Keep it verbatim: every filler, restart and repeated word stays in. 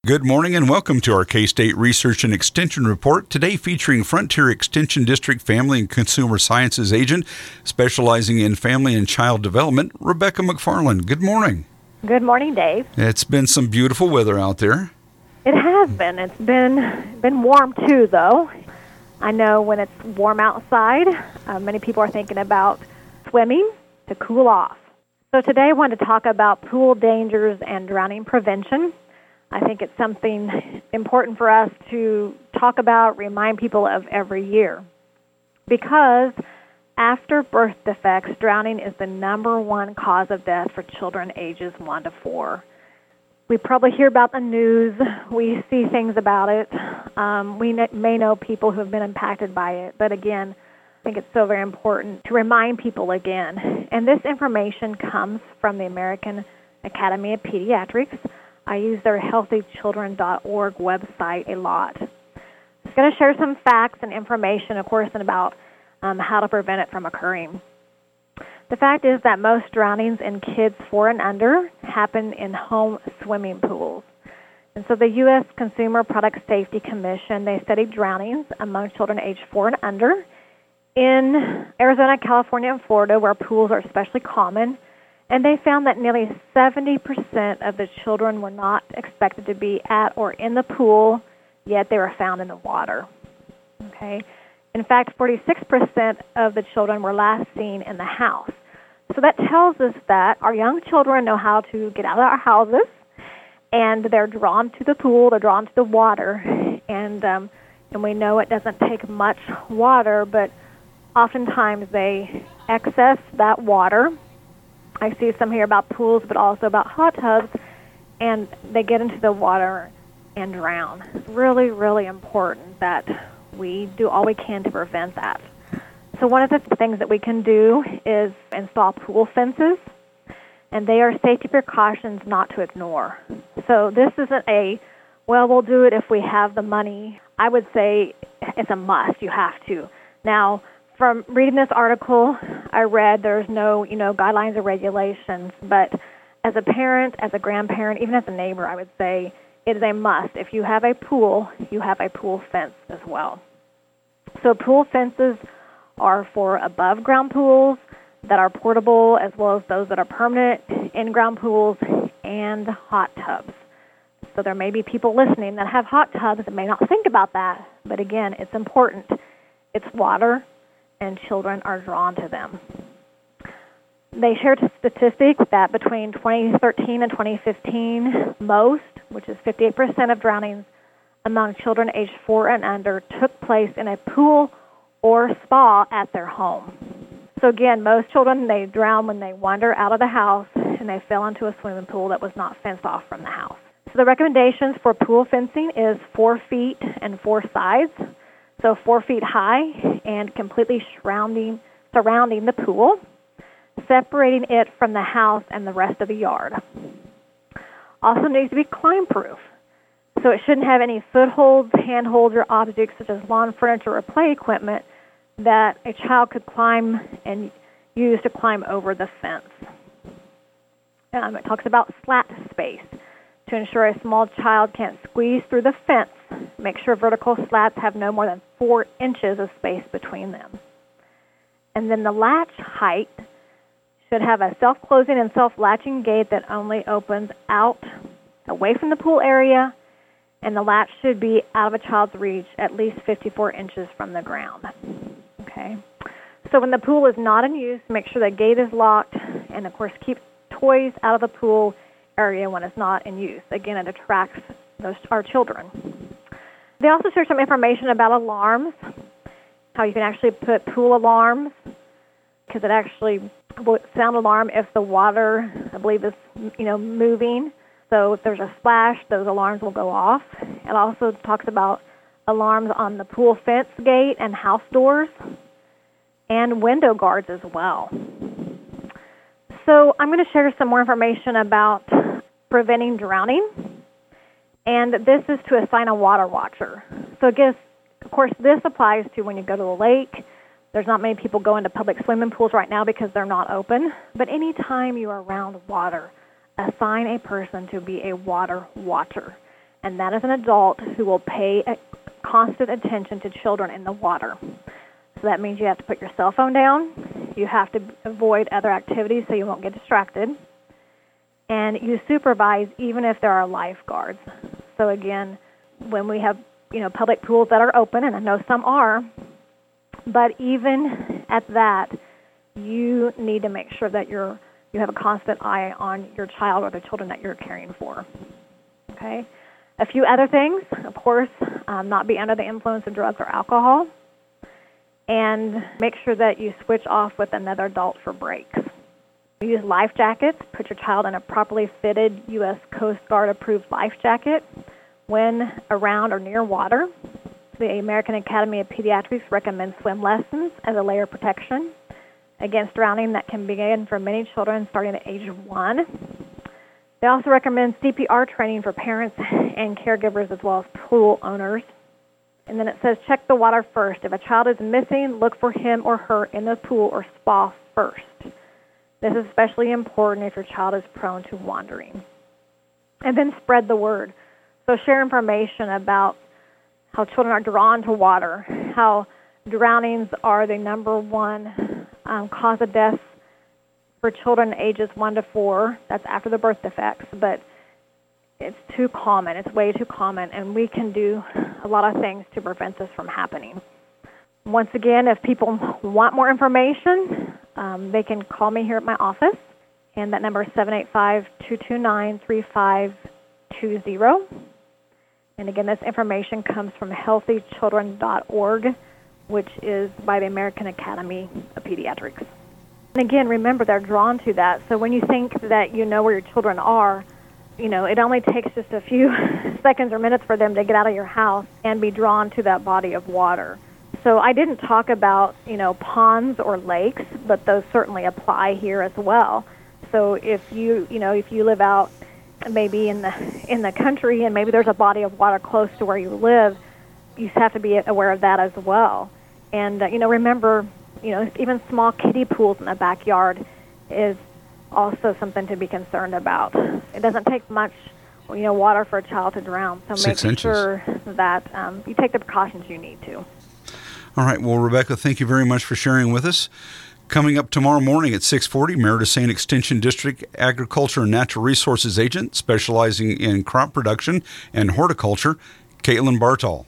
Good morning and welcome to our K-State Research and Extension Report, today featuring Frontier Extension District Family and Consumer Sciences Agent specializing in family and child development, Rebecca McFarland. Good morning. Good morning, Dave. It's been some beautiful weather out there. It has been. It's been been warm too, though. I know when it's warm outside, uh, many people are thinking about swimming to cool off. So today I wanted to talk about pool dangers and drowning prevention. I think it's something important for us to talk about, remind people of every year. Because after birth defects, drowning is the number one cause of death for children ages one to four. We probably hear about the news. We see things about it. Um, we may know people who have been impacted by it. But again, I think it's so very important to remind people again. And this information comes from the American Academy of Pediatrics. I use their healthy children dot org website a lot. I'm going to share some facts and information, of course, and about um, how to prevent it from occurring. The fact is that most drownings in kids four and under happen in home swimming pools. And so the U S Consumer Product Safety Commission, they studied drownings among children aged four and under in Arizona, California, and Florida, where pools are especially common. And they found that nearly seventy percent of the children were not expected to be at or in the pool, yet they were found in the water. Okay. In fact, forty-six percent of the children were last seen in the house. So that tells us that our young children know how to get out of our houses, and they're drawn to the pool, they're drawn to the water. And, um, and we know it doesn't take much water, but oftentimes they excess that water. I see some here about pools, but also about hot tubs, and they get into the water and drown. It's really, really important that we do all we can to prevent that. So one of the things that we can do is install pool fences, and they are safety precautions not to ignore. So this isn't a, well, we'll do it if we have the money. I would say it's a must. You have to. Now, from reading this article, I read there's no, you know, guidelines or regulations, but as a parent, as a grandparent, even as a neighbor, I would say it is a must. If you have a pool, you have a pool fence as well. So pool fences are for above-ground pools that are portable, as well as those that are permanent, in-ground pools, and hot tubs. So there may be people listening that have hot tubs that may not think about that, but again, it's important. It's water, and children are drawn to them. They shared a statistic that between twenty thirteen and twenty fifteen, most, which is fifty-eight percent of drownings among children aged four and under, took place in a pool or spa at their home. So again, most children, they drown when they wander out of the house and they fell into a swimming pool that was not fenced off from the house. So the recommendations for pool fencing is four feet and four sides. So four feet high and completely surrounding, surrounding the pool, separating it from the house and the rest of the yard. Also needs to be climb-proof. So it shouldn't have any footholds, handholds, or objects such as lawn furniture or play equipment that a child could climb and use to climb over the fence. Um, it talks about slat space. To ensure a small child can't squeeze through the fence, make sure vertical slats have no more than four inches of space between them. And then the latch height should have a self-closing and self-latching gate that only opens out away from the pool area, and the latch should be out of a child's reach at least fifty-four inches from the ground. Okay. So when the pool is not in use, make sure the gate is locked, and of course keep toys out of the pool area when it's not in use. Again, it attracts those our children. They also share some information about alarms, how you can actually put pool alarms, because it actually will sound alarm if the water, I believe, is you know moving. So if there's a splash, those alarms will go off. It also talks about alarms on the pool fence gate and house doors, and window guards as well. So I'm going to share some more information about preventing drowning, and this is to assign a water watcher. So I guess, of course, this applies to when you go to the lake. There's not many people go into public swimming pools right now because they're not open, but anytime you are around water, assign a person to be a water watcher. and that is an adult who will pay constant attention to children in the water. So that means you have to put your cell phone down, you have to avoid other activities so you won't get distracted, and you supervise even if there are lifeguards. So again, when we have, you know, public pools that are open, and I know some are, but even at that, you need to make sure that you're you have a constant eye on your child or the children that you're caring for. Okay? A few other things, of course, um, not be under the influence of drugs or alcohol, and make sure that you switch off with another adult for breaks. Use life jackets. Put your child in a properly fitted U S Coast Guard approved life jacket when around or near water. The American Academy of Pediatrics recommends swim lessons as a layer of protection against drowning that can begin for many children starting at age one. They also recommend C P R training for parents and caregivers as well as pool owners. And then it says check the water first. If a child is missing, look for him or her in the pool or spa first. This is especially important if your child is prone to wandering. And then spread the word. So share information about how children are drawn to water, how drownings are the number one um, cause of death for children ages one to four. That's after the birth defects, but it's too common. It's way too common, and we can do a lot of things to prevent this from happening. Once again, if people want more information, um, they can call me here at my office, and that number is seven eight five, two two nine, three five two zero. And again, this information comes from healthy children dot org, which is by the American Academy of Pediatrics. And again, remember, they're drawn to that. So when you think that you know where your children are, you know, it only takes just a few seconds or minutes for them to get out of your house and be drawn to that body of water. So I didn't talk about, you know, ponds or lakes, but those certainly apply here as well. So if you, you know, if you live out maybe in the in the country and maybe there's a body of water close to where you live, you have to be aware of that as well. And, uh, you know, remember, you know, even small kiddie pools in the backyard is also something to be concerned about. It doesn't take much, you know, water for a child to drown. So Six make inches. sure that um, you take the precautions you need to. All right. Well, Rebecca, thank you very much for sharing with us. Coming up tomorrow morning at six forty, Meredith Saint Extension District Agriculture and Natural Resources Agent specializing in crop production and horticulture, Caitlin Bartol.